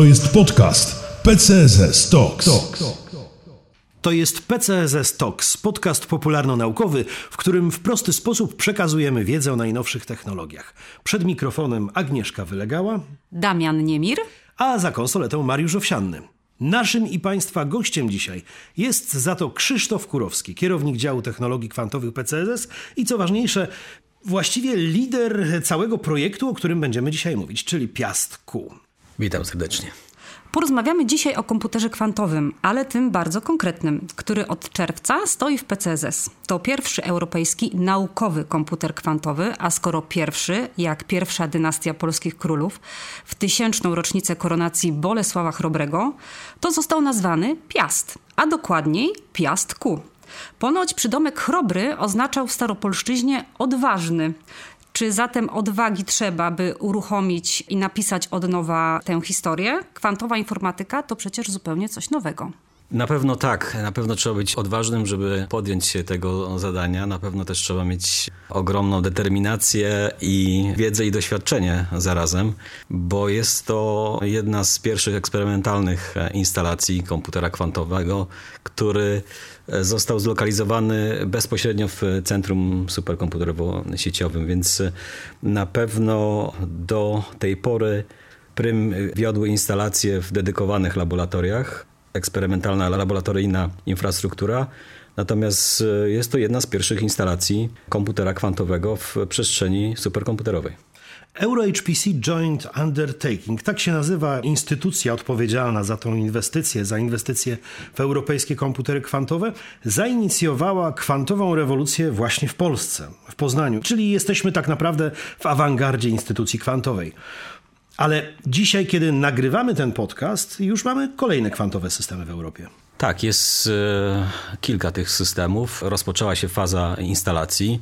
To jest podcast PCSS Talks. To jest PCSS Talks, podcast popularno-naukowy, w którym w prosty sposób przekazujemy wiedzę o najnowszych technologiach. Przed mikrofonem Agnieszka Wylegała, Damian Niemir, a za konsoletą Mariusz Owsianny. Naszym i Państwa gościem dzisiaj jest za to Krzysztof Kurowski, kierownik działu technologii kwantowych PCSS i co ważniejsze, właściwie lider całego projektu, o którym będziemy dzisiaj mówić, czyli Piast-Q. Witam serdecznie. Porozmawiamy dzisiaj o komputerze kwantowym, ale tym bardzo konkretnym, który od czerwca stoi w PCSS. To pierwszy europejski naukowy komputer kwantowy, a skoro pierwszy, jak pierwsza dynastia polskich królów, w 1000. rocznicę koronacji Bolesława Chrobrego, to został nazwany Piast, a dokładniej Piast-Q. Ponoć przydomek Chrobry oznaczał w staropolszczyźnie odważny. Czy zatem odwagi trzeba, by uruchomić i napisać od nowa tę historię? Kwantowa informatyka to przecież zupełnie coś nowego. Na pewno tak. Na pewno trzeba być odważnym, żeby podjąć się tego zadania. Na pewno też trzeba mieć ogromną determinację i wiedzę i doświadczenie zarazem, bo jest to jedna z pierwszych eksperymentalnych instalacji komputera kwantowego, który został zlokalizowany bezpośrednio w centrum superkomputerowo-sieciowym, więc na pewno do tej pory Prym wiodły instalacje w dedykowanych laboratoriach, eksperymentalna laboratoryjna infrastruktura, natomiast jest to jedna z pierwszych instalacji komputera kwantowego w przestrzeni superkomputerowej. EuroHPC Joint Undertaking, tak się nazywa instytucja odpowiedzialna za tą inwestycję, za inwestycje w europejskie komputery kwantowe, zainicjowała kwantową rewolucję właśnie w Polsce, w Poznaniu, czyli jesteśmy tak naprawdę w awangardzie instytucji kwantowej. Ale dzisiaj, kiedy nagrywamy ten podcast, już mamy kolejne kwantowe systemy w Europie. Tak, jest kilka tych systemów. Rozpoczęła się faza instalacji.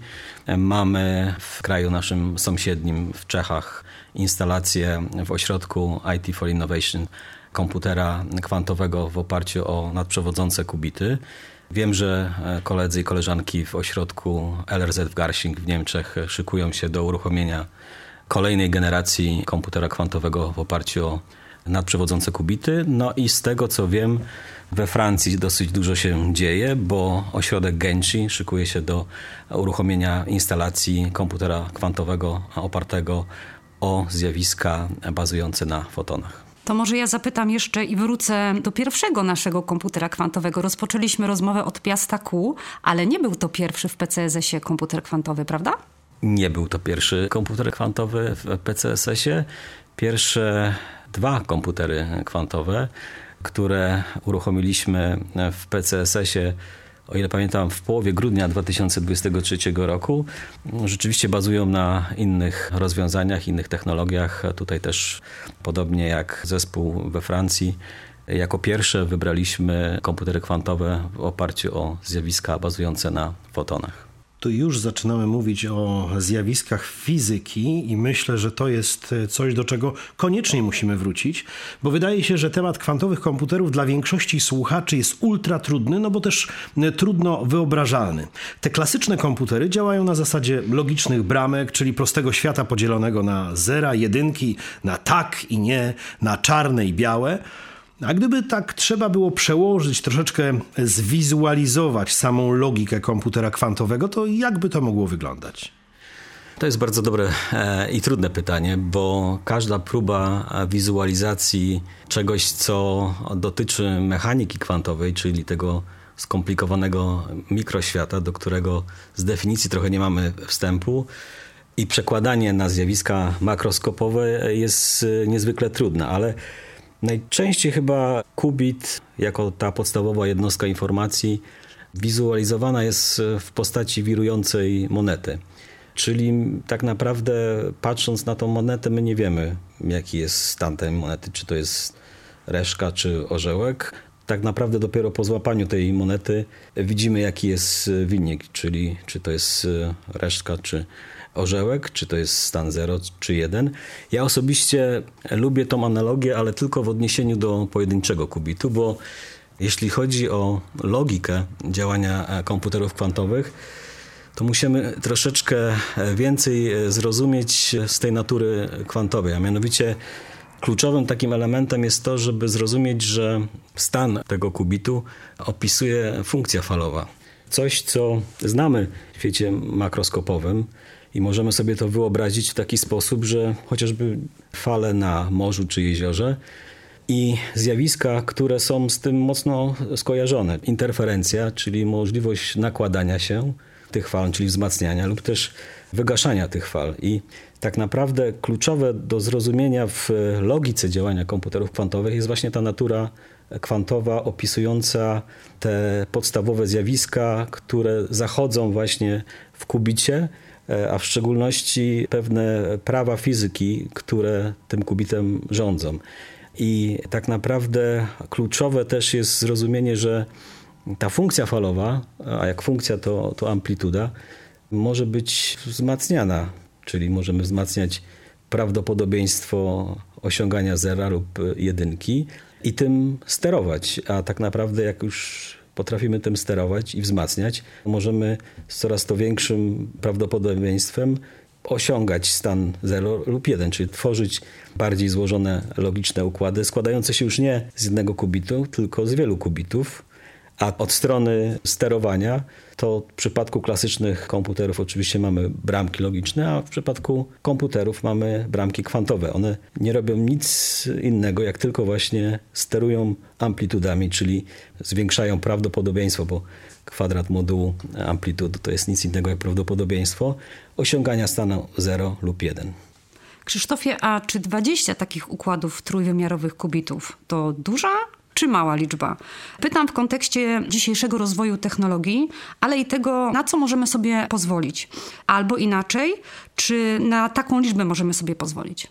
Mamy w kraju naszym sąsiednim, w Czechach, instalację w ośrodku IT for Innovation komputera kwantowego w oparciu o nadprzewodzące qubity. Wiem, że koledzy i koleżanki w ośrodku LRZ w Garching w Niemczech szykują się do uruchomienia kolejnej generacji komputera kwantowego w oparciu o nadprzewodzące qubity. No i z tego co wiem, we Francji dosyć dużo się dzieje, bo ośrodek Genci szykuje się do uruchomienia instalacji komputera kwantowego opartego o zjawiska bazujące na fotonach. To może ja zapytam jeszcze i wrócę do pierwszego naszego komputera kwantowego. Rozpoczęliśmy rozmowę od Piasta-Q, ale nie był to pierwszy w PCSS-ie komputer kwantowy, prawda? Nie był to pierwszy komputer kwantowy w PCSS-ie. Pierwsze dwa komputery kwantowe, które uruchomiliśmy w PCSS-ie, o ile pamiętam, w połowie grudnia 2023 roku, rzeczywiście bazują na innych rozwiązaniach, innych technologiach. Tutaj też, podobnie jak zespół we Francji, jako pierwsze wybraliśmy komputery kwantowe w oparciu o zjawiska bazujące na fotonach. Tu już zaczynamy mówić o zjawiskach fizyki i myślę, że to jest coś, do czego koniecznie musimy wrócić, bo wydaje się, że temat kwantowych komputerów dla większości słuchaczy jest ultra trudny, no bo też trudno wyobrażalny. Te klasyczne komputery działają na zasadzie logicznych bramek, czyli prostego świata podzielonego na zera, jedynki, na tak i nie, na czarne i białe. A gdyby tak trzeba było przełożyć, troszeczkę zwizualizować samą logikę komputera kwantowego, to jak by to mogło wyglądać? To jest bardzo dobre i trudne pytanie, bo każda próba wizualizacji czegoś, co dotyczy mechaniki kwantowej, czyli tego skomplikowanego mikroświata, do którego z definicji trochę nie mamy wstępu, i przekładanie na zjawiska makroskopowe jest niezwykle trudne, ale najczęściej chyba qubit, jako ta podstawowa jednostka informacji, wizualizowana jest w postaci wirującej monety. Czyli tak naprawdę, patrząc na tą monetę, my nie wiemy, jaki jest stan tej monety, czy to jest reszka, czy orzełek. Tak naprawdę dopiero po złapaniu tej monety widzimy, jaki jest wynik, czyli czy to jest reszka, czy orzełek, czy to jest stan 0, czy 1. Ja osobiście lubię tą analogię, ale tylko w odniesieniu do pojedynczego kubitu, bo jeśli chodzi o logikę działania komputerów kwantowych, to musimy troszeczkę więcej zrozumieć z tej natury kwantowej, a mianowicie Kluczowym takim elementem jest to, żeby zrozumieć, że stan tego kubitu opisuje funkcja falowa. Coś, co znamy w świecie makroskopowym i możemy sobie to wyobrazić w taki sposób, że chociażby fale na morzu czy jeziorze i zjawiska, które są z tym mocno skojarzone. Interferencja, czyli możliwość nakładania się tych fal, czyli wzmacniania lub też wygaszania tych fal. I tak naprawdę kluczowe do zrozumienia w logice działania komputerów kwantowych jest właśnie ta natura kwantowa opisująca te podstawowe zjawiska, które zachodzą właśnie w kubicie, a w szczególności pewne prawa fizyki, które tym kubitem rządzą. I tak naprawdę kluczowe też jest zrozumienie, że ta funkcja falowa, a jak funkcja to amplituda, może być wzmacniana, czyli możemy wzmacniać prawdopodobieństwo osiągania zera lub jedynki i tym sterować. A tak naprawdę jak już potrafimy tym sterować i wzmacniać, możemy z coraz to większym prawdopodobieństwem osiągać stan 0 lub 1, czyli tworzyć bardziej złożone logiczne układy składające się już nie z jednego kubitu, tylko z wielu kubitów. A od strony sterowania to w przypadku klasycznych komputerów oczywiście mamy bramki logiczne, a w przypadku komputerów mamy bramki kwantowe. One nie robią nic innego, jak tylko właśnie sterują amplitudami, czyli zwiększają prawdopodobieństwo, bo kwadrat modułu amplitudy to jest nic innego jak prawdopodobieństwo osiągania stanu 0 lub 1. Krzysztofie, a czy 20 takich układów trójwymiarowych kubitów to duża czy mała liczba? Pytam w kontekście dzisiejszego rozwoju technologii, ale i tego, na co możemy sobie pozwolić. Albo inaczej, czy na taką liczbę możemy sobie pozwolić?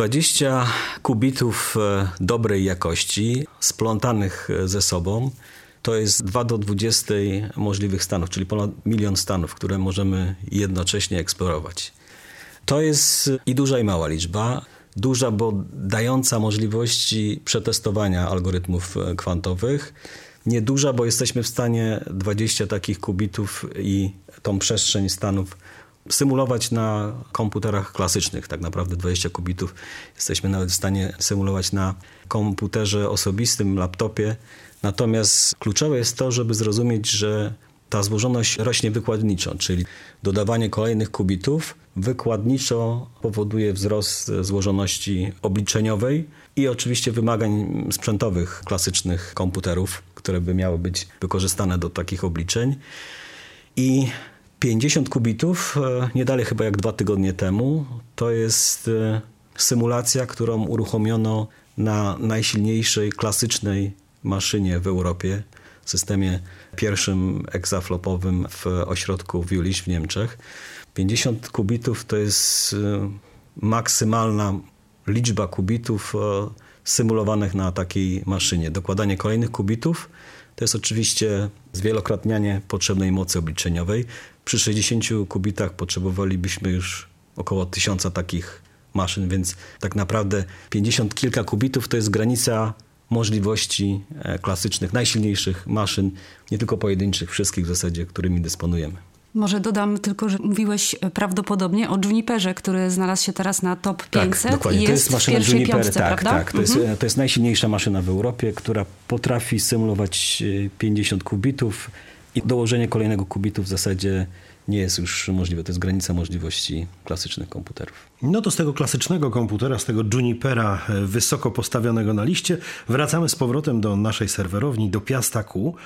20 kubitów dobrej jakości, splątanych ze sobą, to jest 2 do 20 możliwych stanów, czyli ponad 1 milion stanów, które możemy jednocześnie eksplorować. To jest i duża, i mała liczba. Duża, bo dająca możliwości przetestowania algorytmów kwantowych. Nieduża, bo jesteśmy w stanie 20 takich kubitów i tą przestrzeń stanów symulować na komputerach klasycznych. Tak naprawdę 20 kubitów jesteśmy nawet w stanie symulować na komputerze osobistym, laptopie. Natomiast kluczowe jest to, żeby zrozumieć, że ta złożoność rośnie wykładniczo, czyli dodawanie kolejnych kubitów wykładniczo powoduje wzrost złożoności obliczeniowej i oczywiście wymagań sprzętowych klasycznych komputerów, które by miały być wykorzystane do takich obliczeń. I 50 kubitów, nie dalej chyba jak 2 tygodnie temu, to jest symulacja, którą uruchomiono na najsilniejszej klasycznej maszynie w Europie, systemie pierwszym exaflopowym w ośrodku w Jülich w Niemczech. 50 kubitów to jest maksymalna liczba kubitów symulowanych na takiej maszynie. Dokładanie kolejnych kubitów to jest oczywiście zwielokrotnianie potrzebnej mocy obliczeniowej. Przy 60 kubitach potrzebowalibyśmy już około 1000 takich maszyn, więc tak naprawdę 50 kilka kubitów to jest granica możliwości klasycznych, najsilniejszych maszyn, nie tylko pojedynczych, wszystkich w zasadzie, którymi dysponujemy. Może dodam tylko, że mówiłeś prawdopodobnie o Juniperze, który znalazł się teraz na top 500 tak, dokładnie. I jest to jest maszyna w pierwszej Juniper, piątce, tak, prawda? Tak. To jest najsilniejsza maszyna w Europie, która potrafi symulować 50 kubitów i dołożenie kolejnego kubitu w zasadzie nie jest już możliwe. To jest granica możliwości klasycznych komputerów. No to z tego klasycznego komputera, z tego Junipera wysoko postawionego na liście, wracamy z powrotem do naszej serwerowni, do Piasta Q,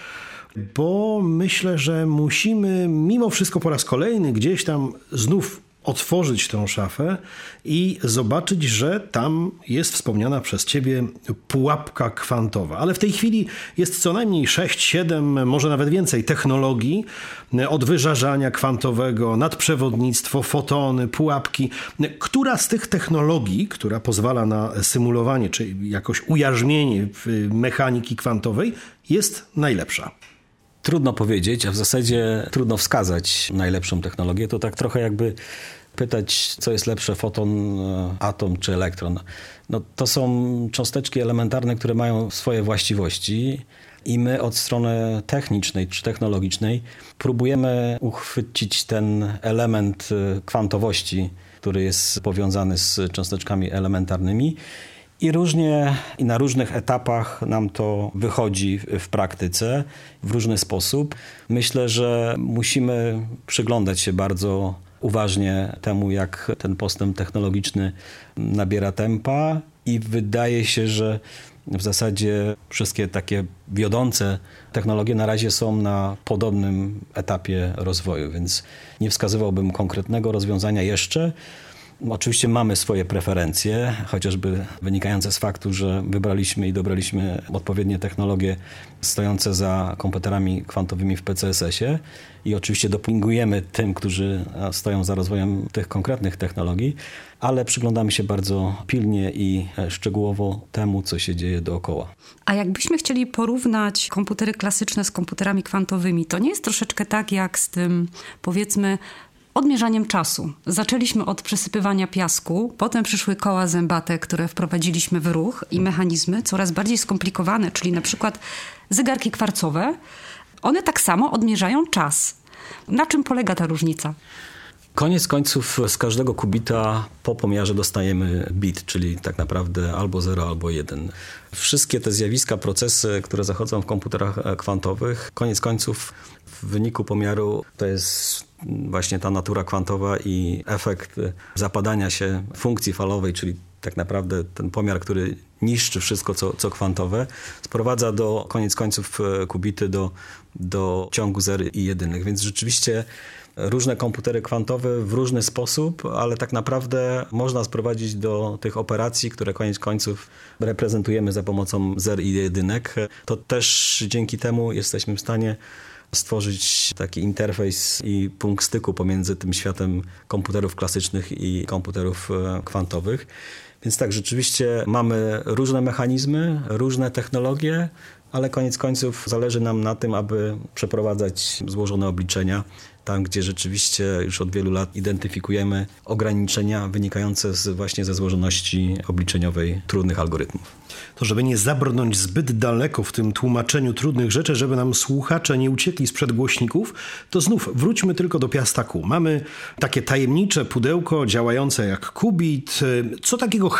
bo myślę, że musimy mimo wszystko po raz kolejny gdzieś tam znów otworzyć tę szafę i zobaczyć, że tam jest wspomniana przez ciebie pułapka kwantowa. Ale w tej chwili jest co najmniej 6, 7, może nawet więcej technologii, od wyżarzania kwantowego, nadprzewodnictwo, fotony, pułapki. Która z tych technologii, która pozwala na symulowanie czy jakoś ujarzmienie mechaniki kwantowej, jest najlepsza? Trudno powiedzieć, a w zasadzie trudno wskazać najlepszą technologię. To tak trochę jakby pytać, co jest lepsze, foton, atom czy elektron. No, to są cząsteczki elementarne, które mają swoje właściwości i my od strony technicznej czy technologicznej próbujemy uchwycić ten element kwantowości, który jest powiązany z cząsteczkami elementarnymi I różnie i na różnych etapach nam to wychodzi w praktyce w różny sposób. Myślę, że musimy przyglądać się bardzo uważnie temu, jak ten postęp technologiczny nabiera tempa i wydaje się, że w zasadzie wszystkie takie wiodące technologie na razie są na podobnym etapie rozwoju, więc nie wskazywałbym konkretnego rozwiązania jeszcze. Oczywiście mamy swoje preferencje, chociażby wynikające z faktu, że wybraliśmy i dobraliśmy odpowiednie technologie stojące za komputerami kwantowymi w PCSS-ie i oczywiście dopingujemy tym, którzy stoją za rozwojem tych konkretnych technologii, ale przyglądamy się bardzo pilnie i szczegółowo temu, co się dzieje dookoła. A jakbyśmy chcieli porównać komputery klasyczne z komputerami kwantowymi, to nie jest troszeczkę tak jak z tym, powiedzmy, odmierzaniem czasu. Zaczęliśmy od przesypywania piasku, potem przyszły koła zębate, które wprowadziliśmy w ruch i mechanizmy coraz bardziej skomplikowane, czyli na przykład zegarki kwarcowe. One tak samo odmierzają czas. Na czym polega ta różnica? Koniec końców z każdego kubita po pomiarze dostajemy bit, czyli tak naprawdę albo 0, albo 1. Wszystkie te zjawiska, procesy, które zachodzą w komputerach kwantowych, koniec końców w wyniku pomiaru to jest właśnie ta natura kwantowa i efekt zapadania się funkcji falowej, czyli tak naprawdę ten pomiar, który niszczy wszystko, co kwantowe, sprowadza do koniec końców kubity do ciągu 0 i 1. Więc rzeczywiście różne komputery kwantowe w różny sposób, ale tak naprawdę można sprowadzić do tych operacji, które koniec końców reprezentujemy za pomocą 0 i 1. To też dzięki temu jesteśmy w stanie stworzyć taki interfejs i punkt styku pomiędzy tym światem komputerów klasycznych i komputerów kwantowych. Więc tak, rzeczywiście mamy różne mechanizmy, różne technologie, ale koniec końców zależy nam na tym, aby przeprowadzać złożone obliczenia tam, gdzie rzeczywiście już od wielu lat identyfikujemy ograniczenia wynikające właśnie ze złożoności obliczeniowej trudnych algorytmów. To żeby nie zabrnąć zbyt daleko w tym tłumaczeniu trudnych rzeczy, żeby nam słuchacze nie uciekli sprzed głośników, to znów wróćmy tylko do piastaku. Mamy takie tajemnicze pudełko działające jak kubit. Co takiego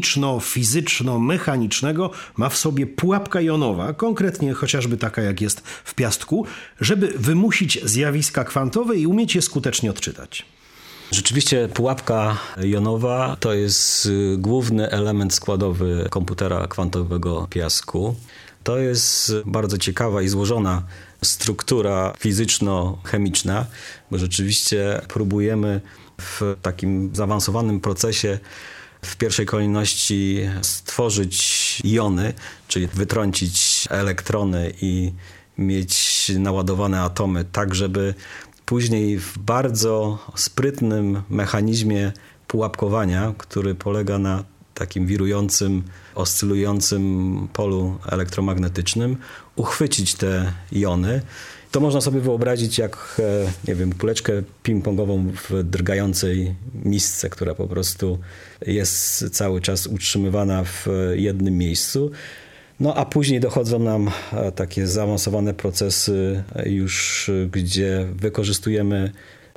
chemiczno-fizyczno-mechanicznego ma w sobie pułapka jonowa, konkretnie chociażby taka jak jest w piastku, żeby wymusić zjawiska kwantowe i umieć je skutecznie odczytać? Rzeczywiście pułapka jonowa to jest główny element składowy komputera kwantowego piasku. To jest bardzo ciekawa i złożona struktura fizyczno-chemiczna, bo rzeczywiście próbujemy w takim zaawansowanym procesie w pierwszej kolejności stworzyć jony, czyli wytrącić elektrony i mieć naładowane atomy tak, żeby później w bardzo sprytnym mechanizmie pułapkowania, który polega na takim wirującym, oscylującym polu elektromagnetycznym, uchwycić te jony. To można sobie wyobrazić jak, nie wiem, kuleczkę ping-pongową w drgającej misce, która po prostu jest cały czas utrzymywana w jednym miejscu. No a później dochodzą nam takie zaawansowane procesy już, gdzie wykorzystujemy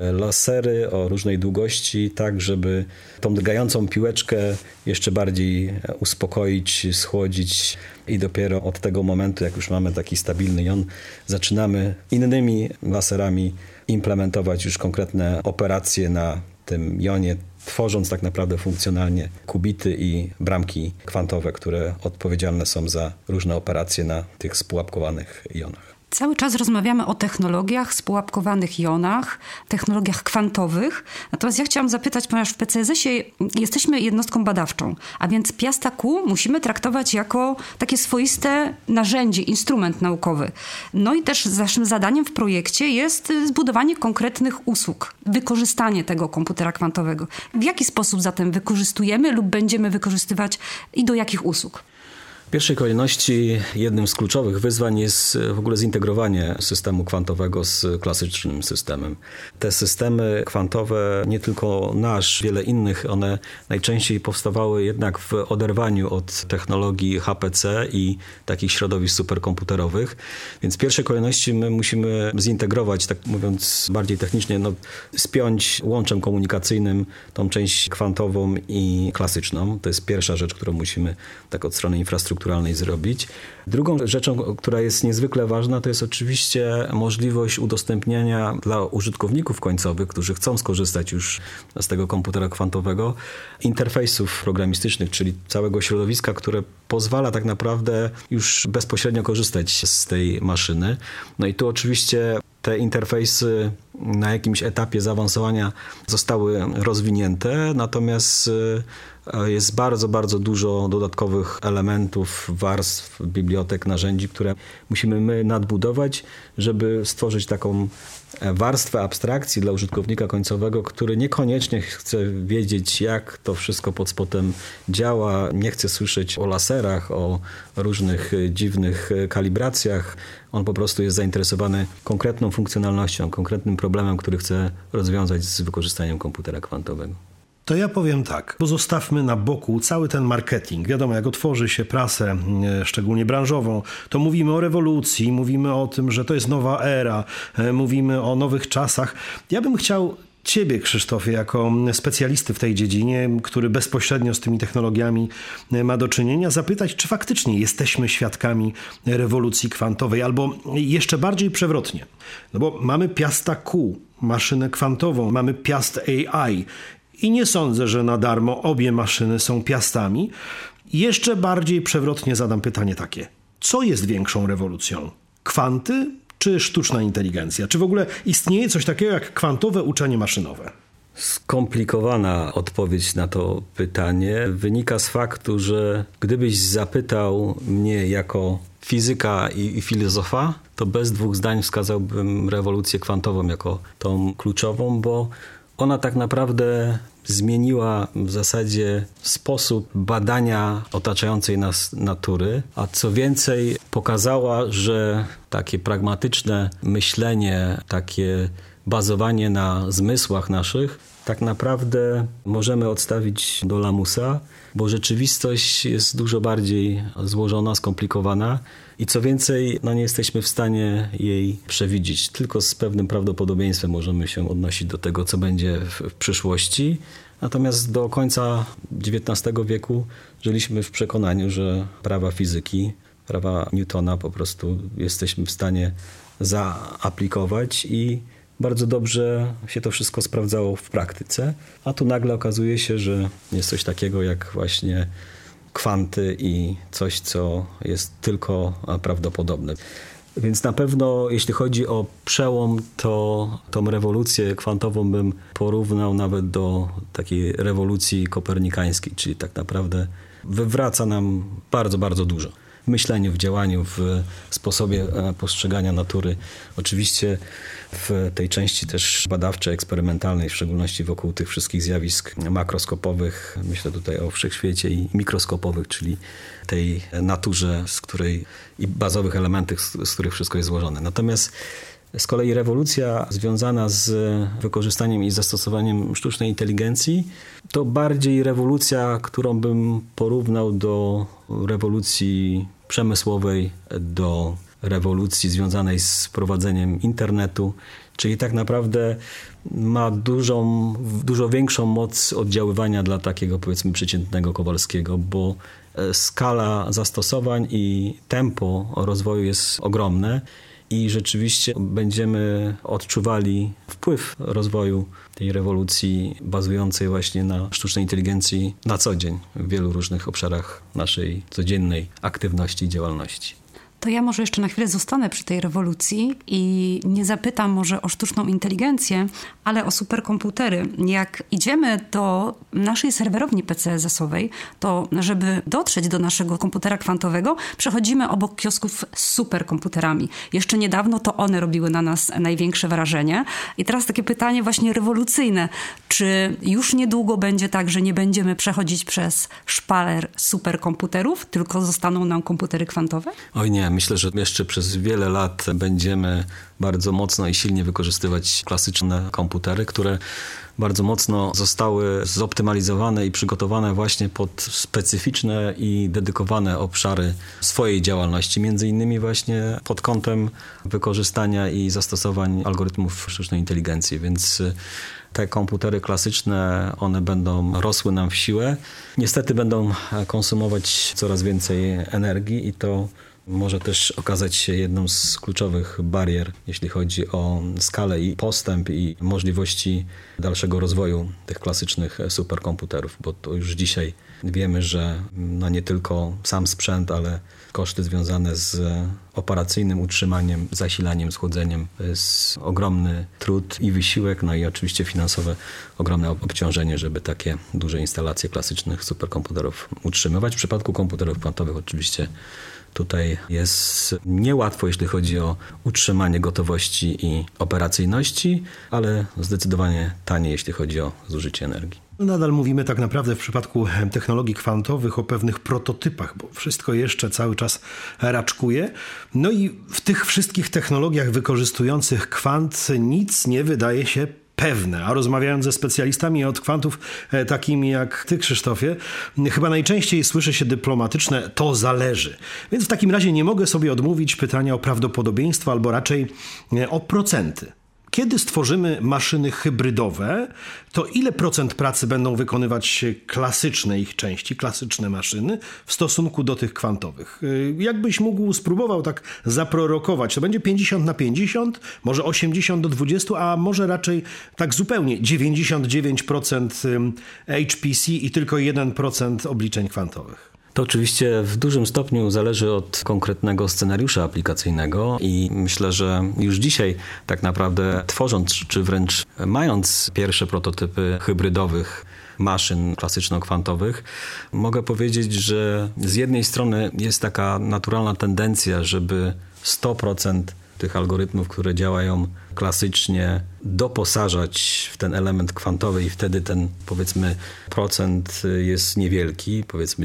lasery o różnej długości, tak żeby tą drgającą piłeczkę jeszcze bardziej uspokoić, schłodzić i dopiero od tego momentu, jak już mamy taki stabilny jon, zaczynamy innymi laserami implementować już konkretne operacje na tym jonie, tworząc tak naprawdę funkcjonalnie kubity i bramki kwantowe, które odpowiedzialne są za różne operacje na tych spułapkowanych jonach. Cały czas rozmawiamy o technologiach, spułapkowanych jonach, technologiach kwantowych. Natomiast ja chciałam zapytać, ponieważ w PCSS-ie jesteśmy jednostką badawczą, a więc piasta-Q musimy traktować jako takie swoiste narzędzie, instrument naukowy. No i też naszym zadaniem w projekcie jest zbudowanie konkretnych usług, wykorzystanie tego komputera kwantowego. W jaki sposób zatem wykorzystujemy lub będziemy wykorzystywać i do jakich usług? W pierwszej kolejności jednym z kluczowych wyzwań jest w ogóle zintegrowanie systemu kwantowego z klasycznym systemem. Te systemy kwantowe, nie tylko nasz, wiele innych, one najczęściej powstawały jednak w oderwaniu od technologii HPC i takich środowisk superkomputerowych. Więc w pierwszej kolejności my musimy zintegrować, tak mówiąc bardziej technicznie, spiąć łączem komunikacyjnym tą część kwantową i klasyczną. To jest pierwsza rzecz, którą musimy tak od strony infrastrukturalnej zrobić. Drugą rzeczą, która jest niezwykle ważna, to jest oczywiście możliwość udostępniania dla użytkowników końcowych, którzy chcą skorzystać już z tego komputera kwantowego, interfejsów programistycznych, czyli całego środowiska, które pozwala tak naprawdę już bezpośrednio korzystać z tej maszyny. No i tu oczywiście te interfejsy na jakimś etapie zaawansowania zostały rozwinięte, natomiast jest bardzo, bardzo dużo dodatkowych elementów, warstw, bibliotek, narzędzi, które musimy my nadbudować, żeby stworzyć taką warstwę abstrakcji dla użytkownika końcowego, który niekoniecznie chce wiedzieć, jak to wszystko pod spodem działa, nie chce słyszeć o laserach, o różnych dziwnych kalibracjach. On po prostu jest zainteresowany konkretną funkcjonalnością, konkretnym problemem, który chce rozwiązać z wykorzystaniem komputera kwantowego. To ja powiem tak, pozostawmy na boku cały ten marketing. Wiadomo, jak otworzy się prasę, szczególnie branżową, to mówimy o rewolucji, mówimy o tym, że to jest nowa era, mówimy o nowych czasach. Ja bym chciał Ciebie, Krzysztofie, jako specjalisty w tej dziedzinie, który bezpośrednio z tymi technologiami ma do czynienia, zapytać, czy faktycznie jesteśmy świadkami rewolucji kwantowej, albo jeszcze bardziej przewrotnie. No bo mamy Piasta Q, maszynę kwantową, mamy Piast AI. I nie sądzę, że na darmo obie maszyny są Piastami. Jeszcze bardziej przewrotnie zadam pytanie takie. Co jest większą rewolucją? Kwanty czy sztuczna inteligencja? Czy w ogóle istnieje coś takiego jak kwantowe uczenie maszynowe? Skomplikowana odpowiedź na to pytanie wynika z faktu, że gdybyś zapytał mnie jako fizyka i filozofa, to bez dwóch zdań wskazałbym rewolucję kwantową jako tą kluczową, bo ona tak naprawdę zmieniła w zasadzie sposób badania otaczającej nas natury, a co więcej pokazała, że takie pragmatyczne myślenie, takie bazowanie na zmysłach naszych tak naprawdę możemy odstawić do lamusa, bo rzeczywistość jest dużo bardziej złożona, skomplikowana i co więcej, nie jesteśmy w stanie jej przewidzieć. Tylko z pewnym prawdopodobieństwem możemy się odnosić do tego, co będzie w przyszłości. Natomiast do końca XIX wieku żyliśmy w przekonaniu, że prawa fizyki, prawa Newtona po prostu jesteśmy w stanie zaaplikować i bardzo dobrze się to wszystko sprawdzało w praktyce, a tu nagle okazuje się, że jest coś takiego jak właśnie kwanty i coś, co jest tylko prawdopodobne. Więc na pewno, jeśli chodzi o przełom, to tą rewolucję kwantową bym porównał nawet do takiej rewolucji kopernikańskiej, czyli tak naprawdę wywraca nam bardzo, bardzo dużo. W myśleniu, w działaniu, w sposobie postrzegania natury. Oczywiście w tej części też badawczej, eksperymentalnej, w szczególności wokół tych wszystkich zjawisk makroskopowych. Myślę tutaj o wszechświecie i mikroskopowych, czyli tej naturze, z której i bazowych elementach, z których wszystko jest złożone. Natomiast z kolei rewolucja związana z wykorzystaniem i zastosowaniem sztucznej inteligencji to bardziej rewolucja, którą bym porównał do rewolucji przemysłowej, do rewolucji związanej z wprowadzeniem internetu, czyli tak naprawdę ma dużo większą moc oddziaływania dla takiego, powiedzmy, przeciętnego Kowalskiego, bo skala zastosowań i tempo rozwoju jest ogromne i rzeczywiście będziemy odczuwali wpływ rozwoju tej rewolucji bazującej właśnie na sztucznej inteligencji na co dzień w wielu różnych obszarach naszej codziennej aktywności i działalności. To ja może jeszcze na chwilę zostanę przy tej rewolucji i nie zapytam może o sztuczną inteligencję, ale o superkomputery. Jak idziemy do naszej serwerowni PCSS-owej, to żeby dotrzeć do naszego komputera kwantowego, przechodzimy obok kiosków z superkomputerami. Jeszcze niedawno to one robiły na nas największe wrażenie. I teraz takie pytanie właśnie rewolucyjne. Czy już niedługo będzie tak, że nie będziemy przechodzić przez szpaler superkomputerów, tylko zostaną nam komputery kwantowe? Oj nie, myślę, że jeszcze przez wiele lat będziemy bardzo mocno i silnie wykorzystywać klasyczne komputery, które bardzo mocno zostały zoptymalizowane i przygotowane właśnie pod specyficzne i dedykowane obszary swojej działalności, między innymi właśnie pod kątem wykorzystania i zastosowań algorytmów sztucznej inteligencji, więc te komputery klasyczne, one będą rosły nam w siłę. Niestety będą konsumować coraz więcej energii i to może też okazać się jedną z kluczowych barier, jeśli chodzi o skalę i postęp i możliwości dalszego rozwoju tych klasycznych superkomputerów, bo to już dzisiaj wiemy, że nie tylko sam sprzęt, ale koszty związane z operacyjnym utrzymaniem, zasilaniem, schłodzeniem to jest ogromny trud i wysiłek, i oczywiście finansowe ogromne obciążenie, żeby takie duże instalacje klasycznych superkomputerów utrzymywać. W przypadku komputerów kwantowych oczywiście tutaj jest niełatwo, jeśli chodzi o utrzymanie gotowości i operacyjności, ale zdecydowanie taniej, jeśli chodzi o zużycie energii. Nadal mówimy tak naprawdę w przypadku technologii kwantowych o pewnych prototypach, bo wszystko jeszcze cały czas raczkuje. No i w tych wszystkich technologiach wykorzystujących kwant nic nie wydaje się pewne. A rozmawiając ze specjalistami od kwantów, takimi jak ty, Krzysztofie, chyba najczęściej słyszy się dyplomatyczne "to zależy". Więc w takim razie nie mogę sobie odmówić pytania o prawdopodobieństwo, albo raczej o procenty. Kiedy stworzymy maszyny hybrydowe, to ile procent pracy będą wykonywać klasyczne ich części, klasyczne maszyny w stosunku do tych kwantowych? Jakbyś mógł spróbował tak zaprorokować, to będzie 50/50, może 80/20, a może raczej tak zupełnie 99% HPC i tylko 1% obliczeń kwantowych? To oczywiście w dużym stopniu zależy od konkretnego scenariusza aplikacyjnego i myślę, że już dzisiaj tak naprawdę tworząc, czy wręcz mając pierwsze prototypy hybrydowych maszyn klasyczno-kwantowych, mogę powiedzieć, że z jednej strony jest taka naturalna tendencja, żeby 100% tych algorytmów, które działają klasycznie, doposażać w ten element kwantowy i wtedy ten, powiedzmy, procent jest niewielki, powiedzmy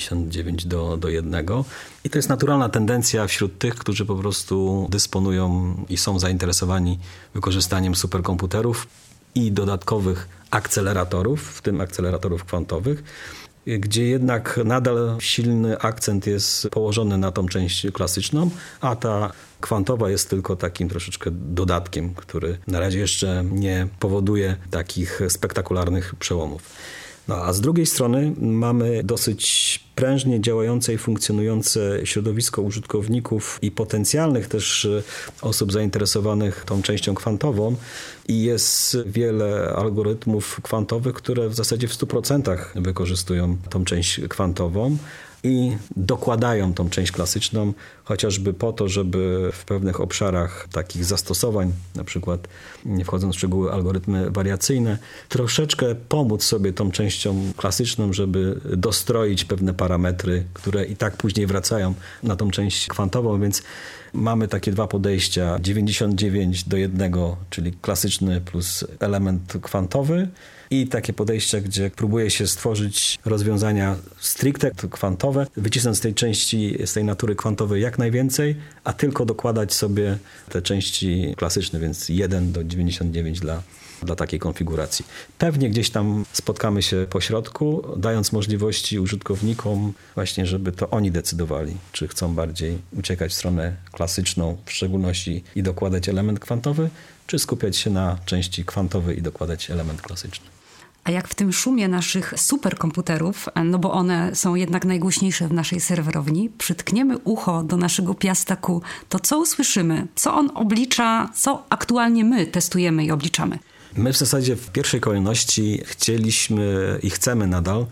99/1. I to jest naturalna tendencja wśród tych, którzy po prostu dysponują i są zainteresowani wykorzystaniem superkomputerów i dodatkowych akceleratorów, w tym akceleratorów kwantowych, gdzie jednak nadal silny akcent jest położony na tą część klasyczną, a ta kwantowa jest tylko takim troszeczkę dodatkiem, który na razie jeszcze nie powoduje takich spektakularnych przełomów. A z drugiej strony mamy dosyć prężnie działające i funkcjonujące środowisko użytkowników i potencjalnych też osób zainteresowanych tą częścią kwantową i jest wiele algorytmów kwantowych, które w zasadzie w 100% wykorzystują tą część kwantową i dokładają tą część klasyczną, chociażby po to, żeby w pewnych obszarach takich zastosowań, na przykład nie wchodząc w szczegóły algorytmy wariacyjne, troszeczkę pomóc sobie tą częścią klasyczną, żeby dostroić pewne parametry, które i tak później wracają na tą część kwantową, więc mamy takie dwa podejścia, 99/1, czyli klasyczny plus element kwantowy i takie podejścia, gdzie próbuje się stworzyć rozwiązania stricte kwantowe, wycisnąć z tej części, z tej natury kwantowej jak najwięcej, a tylko dokładać sobie te części klasyczne, więc 1/99 dla takiej konfiguracji. Pewnie gdzieś tam spotkamy się po środku, dając możliwości użytkownikom właśnie, żeby to oni decydowali, czy chcą bardziej uciekać w stronę klasyczną w szczególności i dokładać element kwantowy, czy skupiać się na części kwantowej i dokładać element klasyczny. A jak w tym szumie naszych superkomputerów, no bo one są jednak najgłośniejsze w naszej serwerowni, przytkniemy ucho do naszego Piasta-Q, to co usłyszymy? Co on oblicza? Co aktualnie my testujemy i obliczamy? My w zasadzie w pierwszej kolejności chcieliśmy i chcemy nadal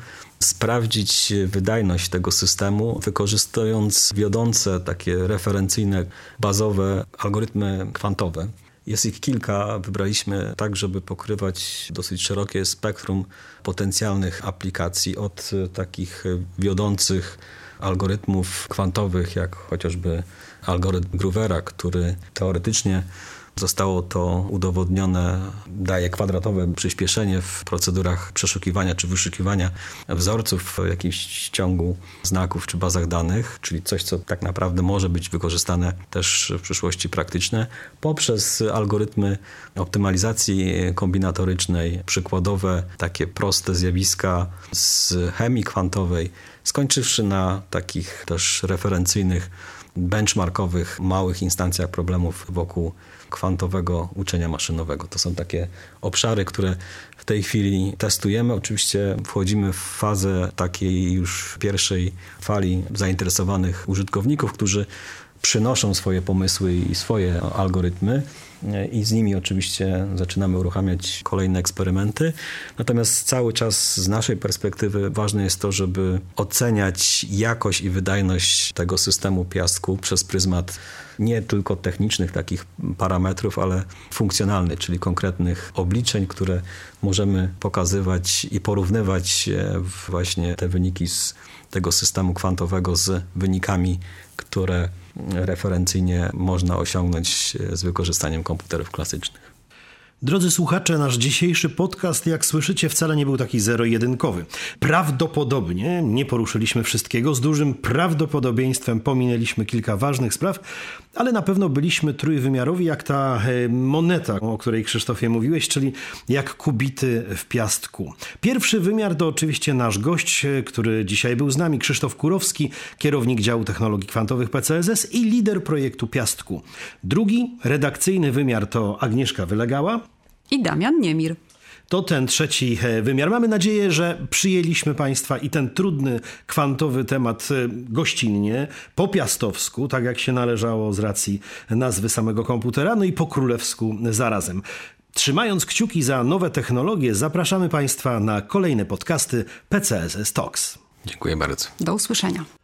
sprawdzić wydajność tego systemu, wykorzystując wiodące, takie referencyjne, bazowe algorytmy kwantowe. Jest ich kilka, wybraliśmy tak, żeby pokrywać dosyć szerokie spektrum potencjalnych aplikacji, od takich wiodących algorytmów kwantowych, jak chociażby algorytm Groovera, który teoretycznie, zostało to udowodnione, daje kwadratowe przyspieszenie w procedurach przeszukiwania czy wyszukiwania wzorców w jakimś ciągu znaków czy bazach danych, czyli coś, co tak naprawdę może być wykorzystane też w przyszłości praktyczne, poprzez algorytmy optymalizacji kombinatorycznej, przykładowe, takie proste zjawiska z chemii kwantowej, skończywszy na takich też referencyjnych, benchmarkowych, małych instancjach problemów wokół kwantowego uczenia maszynowego. To są takie obszary, które w tej chwili testujemy. Oczywiście wchodzimy w fazę takiej już pierwszej fali zainteresowanych użytkowników, którzy przynoszą swoje pomysły i swoje algorytmy i z nimi oczywiście zaczynamy uruchamiać kolejne eksperymenty. Natomiast cały czas z naszej perspektywy ważne jest to, żeby oceniać jakość i wydajność tego systemu Piastku przez pryzmat nie tylko technicznych takich parametrów, ale funkcjonalnych, czyli konkretnych obliczeń, które możemy pokazywać i porównywać właśnie te wyniki z tego systemu kwantowego z wynikami, które referencyjnie można osiągnąć z wykorzystaniem komputerów klasycznych. Drodzy słuchacze, nasz dzisiejszy podcast, jak słyszycie, wcale nie był taki zero-jedynkowy. Prawdopodobnie nie poruszyliśmy wszystkiego, z dużym prawdopodobieństwem pominęliśmy kilka ważnych spraw, ale na pewno byliśmy trójwymiarowi jak ta moneta, o której, Krzysztofie, mówiłeś, czyli jak kubity w piastku. Pierwszy wymiar to oczywiście nasz gość, który dzisiaj był z nami, Krzysztof Kurowski, kierownik działu technologii kwantowych PCSS i lider projektu Piastku. Drugi, redakcyjny wymiar to Agnieszka Wylegała i Damian Niemir. To ten trzeci wymiar. Mamy nadzieję, że przyjęliśmy Państwa i ten trudny, kwantowy temat gościnnie, po piastowsku, tak jak się należało z racji nazwy samego komputera, no i po królewsku zarazem. Trzymając kciuki za nowe technologie, zapraszamy Państwa na kolejne podcasty PCSS Talks. Dziękuję bardzo. Do usłyszenia.